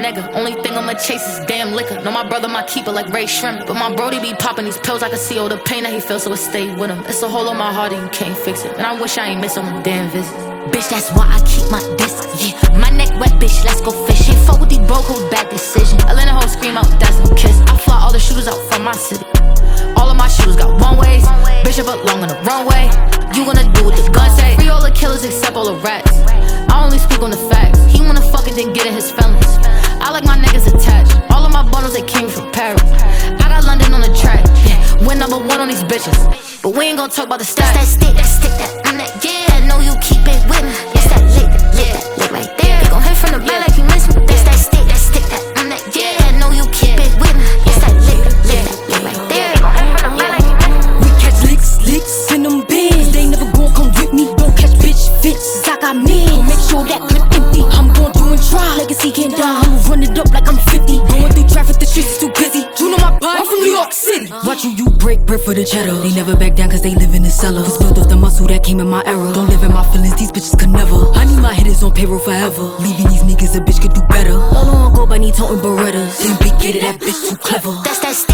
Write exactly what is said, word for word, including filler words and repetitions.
nigga. Only thing I'ma chase is damn liquor. Know my brother my keeper like Ray Shrimp, but my brody be popping these pills. I can see all the pain that he feels, so it stay with him. It's a hole in my heart and you can't fix it. And I wish I ain't miss on them damn visits. Bitch, that's why I keep my distance. Yeah, my neck wet, bitch, let's go fishing. Fuck with these broke hoes, bad decision. I let a hoe scream out, that's no kiss. I fly all the shooters out from my city. All of my shooters got one ways. Bitch, I belong on the runway. You gonna do what the gun say. Free all the killers except all the rats. I only speak on the facts. He wanna fuck and then get in his feelings. I like my niggas attached. All of my bundles, they came from Paris. I got London on the track. Yeah, we're number one on these bitches. But we ain't gonna talk about the stats. That stick, that stick, that I'm that, yeah. I know you keep it with me. It's that lick, yeah, that lick right there. They gon' hit from the back like you miss me. That's that stick, that stick, that I'm that, yeah. I know you keep it with me. It's that lick, yeah, that lick right there. They gon' hit from the back like you miss me. We catch licks, licks in them bins. They never gon' come with me. Don't catch bitch fits. I got men. Make sure that clip empty. I'm gon' do and try. Legacy can't die. I'ma run it up like I'm fifty. Going through traffic, the streets is too busy. You know my body. I'm from New York City. Watching you break bread for the cheddar. They never back down cause they live in the cellar. Cause built up the muscle that came in my era. Don't live in my feelings, these bitches could never. I need my hitters on payroll forever. Leaving these niggas, a bitch could do better. All on go by need toting Berettas. Simply get it, that bitch too clever. That's that